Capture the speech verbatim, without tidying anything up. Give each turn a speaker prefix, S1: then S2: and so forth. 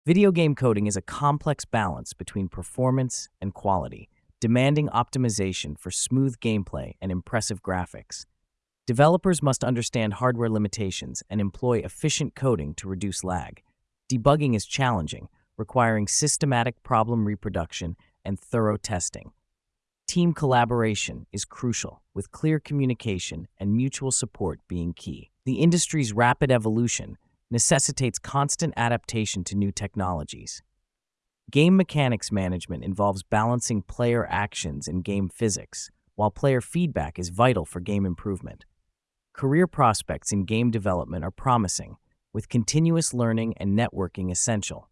S1: Video game coding is a complex balance between performance and quality, demanding optimization for smooth gameplay and impressive graphics. Developers must understand hardware limitations and employ efficient coding to reduce lag. Debugging is challenging, requiring systematic problem reproduction and thorough testing. Team collaboration is crucial, with clear communication and mutual support being key. The industry's rapid evolution necessitates constant adaptation to new technologies. Game mechanics management involves balancing player actions and game physics, while player feedback is vital for game improvement. Career prospects in game development are promising, with continuous learning and networking essential.